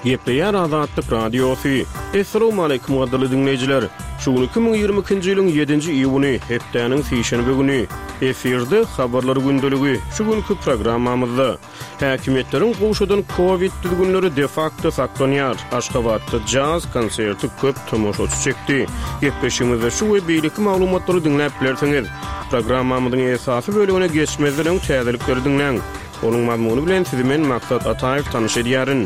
Gepleýär Azatlyk Radiosu. Assalamu alaykum wadly dinleýijiler. Şu 2022-nji ýylyň 7-nji iýuny, hepdeniň seýşenbe güni. Eferde habarlar gündöligi. Şu günkü programmamyzda häkimetleriň goşudan Covid düzgünleri de facto saklanýar. Aşgabatda jazz konserti köp tomoşaçy çekdi. Gepleşigimizde şu we beýleki maglumatlary dinläp bilersiňiz. Programmamyzyň esasy bölügine geçmezden täzelikleri dinläň. Onuň mazmuny bilen sizi men Maksat Ataýew tanyş edýärin.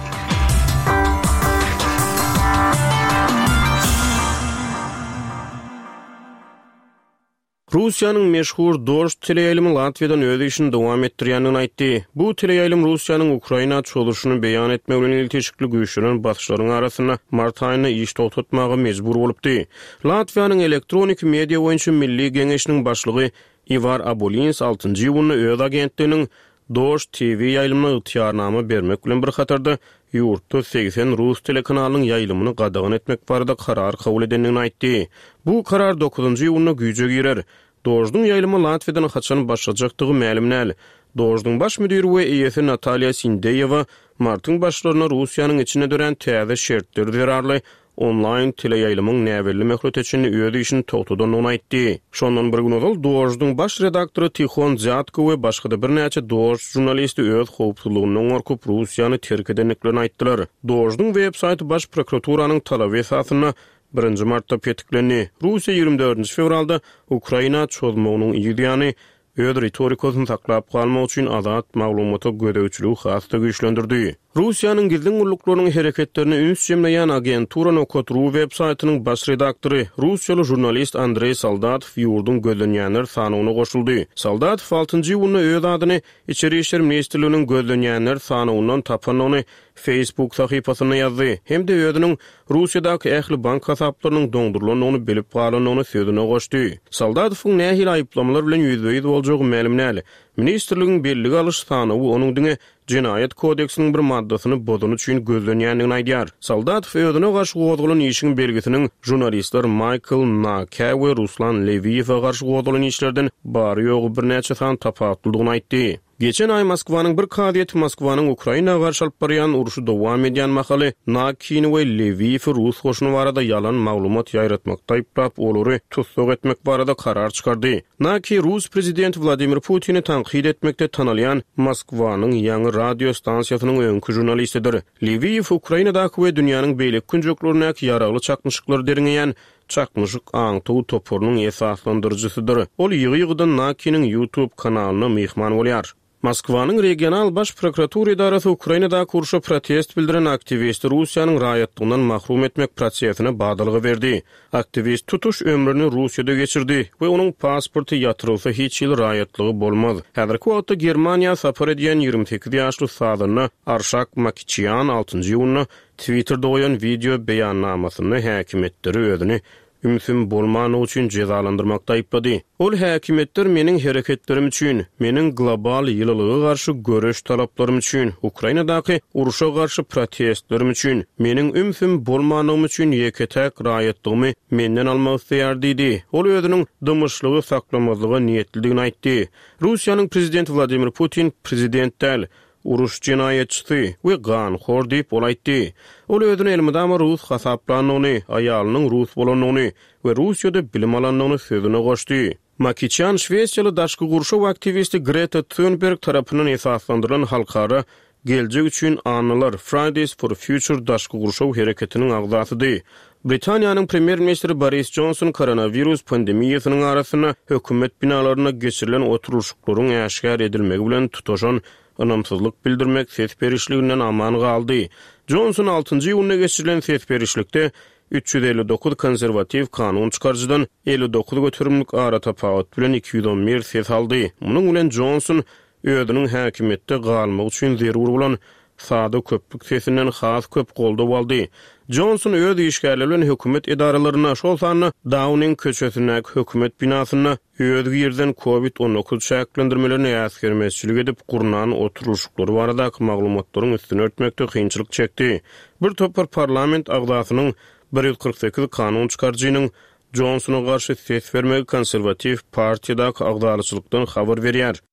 Russiýanyň meşhur Dost teleýalymy Latviýadan öz işini dowam etdirýändigini aýtdy. Bu teleýalym Russiýanyň Ukraina çoluşyny beýan etmek bilen ilteşikli güýçleriň batyşlaryň arasyna mart aýyna iş togtatmagy mejbur bolupdy. Latviýanyň elektronik media boýunça milli geňeşiniň başlygy Ivar Abolins 6-njy ýylyny öz agentliginiň Dost TV ýaýlymyna ýetýärnama bermek bilen bir hatarda ýurtda 80 Rus telekanalynyň ýaýlymyny gadagyn etmek barada karar kabul edenligini aýtdy. Bu karar 9-njy ýylyna güýje girer. Dojdyň ýaýlymy Latviýadan haçan başlajakdygy ma'lum näl. Dojdyň baş müdiri we eýesi Natalya Sindeýewa martyň başlaryna Russiýanyň içine dören täze şertleri zerarly online teleýaýlymyň näwelli möhleteçini öz işini togtadan onu aýtdy. Şondan bir gün ol Dojdyň baş redaktory Tihon Zyatko we başga bir näçe Doj jurnalisti öz howpsuzlygynyň orkup Russiýany terk edenliklerini aýtdylar. Dojdyň web-saýty baş prokuraturanyň talaby esasyna 1 martda petiklendi. Russiýa 24 fevralda Ukraina çözmeginiň ýygyny öz ritorikasyny saklap galmak üçin azat maglumata gödäwçiligi hasda güýçlendirdi. Russiýanyň gizli guruluklarynyň hereketlerini üns jemleýän agentura Nokotru web-saýtynyň baş redaktory Russiýaly jurnalist Andrey Soldatov ýurdun gözlenýänler sanyna goşuldy. Soldatov 6-njy ýylyny öz adyny İçeri işler ministrliginiň gözlenýänler sanynyň tapanyny Facebook sahypasyna ýazdy. Hemde özüniň Russiýadaky ähli bank hasaplarynyň doňdurulanyny bilip galanyny sözüne goşdy. Soldatowyň nähil aýyplamalar bilen ýüzbeýiz boljagy ma'lum näl. Ministrligiň belli galyş sanyny onuň diňe Cinayet kodeksiniň bir maddasyny bozun üçin gözlenýändigini aýdýar. Soldatov özüne garşy goýulan işiň belgisiniň jurnalistler Michael Naka we Ruslan Leviewa garşy goýulan işlerden bary ýogy bir näçe san tapatlygyny aýtdy. Geçen ay Moskwanyň bir kadiýeti Moskwanyň Ukraina garşy alyp barýan uruşy dowam edýän mahaly Nakin we Leview Rus goşuny barada ýalan maglumat ýaýratmakda aýplap olary tutsak etmek barada karar çykardy. Nakin Rus prezidenti Vladimir Putin'i tanqid etmekde tanalýan Moskwanyň ýangy radio stansiýasynyň öňkü jurnalistidir. Leview Ukrainadaky we dünýäniň beýlek künjeklerine ýaragly çakmyşlyklar deriňeýän çakmyşyk aňtuw toporunyň esaslandyrjysydyr. Ol ýygy-ýygydan Nakin'in YouTube kanalyna mehman bolýar. Moskwanyň regional baş prokuratura idarasy Ukrainada kurşa protest bildiren aktivisti Russiýanyň raýatlygynyň mahrum etmek prosesine badalygy berdi. Aktivist tutuş ömrüni Russiýada geçirdi we onuň pasporty ýatyrylsa hiç ýyl raýatlygy bolmaz. Häzirki wagtda Germaniýa sapar edýän 28 ýaşly Sadyny Arshak Makicyan 6-njy ýylyny Twitterda goýan video beýannamasyny häkimetleri özüni ümsün bolmany üçin cezalandyrmakda aýplady. Ol häkimetler meniň hereketlerim üçin, meniň global ýylylyga garşy göreş talaplarym üçin, Ukrainadaky uruşa garşy protestlerim üçin, meniň ümsün bolmanygym üçin ýeketek raýatlygymy menden almak istärdi. Ol özüniň dymyşlygy saklamazlyga niýetliligini aýtdy. Russiýanyň prezidenti Vladimir Putin prezidentdäl uruş cinayetçisi we ganxor diýip olaýtdy. Ol özüni elmydama Rus hasaplanyny, aýalynyň Rus bolanyny we Russiýada bilim alanyny sözüne goşdy. Makicyan Şwesiýaly daşky gurşaw aktivisti Greta Thunberg tarapynyň esaslandyrylan halkara geljek üçin anılar Fridays for Future daşky gurşaw hereketiniň agzasydy. Britaniýanyň premier ministri Boris Johnson koronavirus pandemiýasynyň arasyna hökümet binalaryna geçirilen oturuşyklaryň äşkar edilmegi bilen tutaşan anamsızlyk bildirmek ses berişliginden aman galdy. Johnson 6-njy ýylyna geçirilen ses berişlikde 359 konservativ kanun çykarjydan 59 götürümlik ara tapaat bilen 211 ses aldy. Munyň bilen Johnson özüniň häkimetde galmak üçin zerur bolan sada köplük sesinden has köp golda aldy. Johnson öz işgärleri bilen hökümet idaralaryna şol sany Downing köçesine hökümet binasyna öz ýerden COVID-19 şäklendirmelerini ýaskermezçilik edip gurunan oturuşyklary barada maglumatlaryň üstüne örtmekde kynçylyk çekdi. Bir topar parlament agzasynyň 148 kanun çykarjynyň Johnson'a garşy ses vermegi konservativ partiýadaky agdalyçylykdan habar berýär.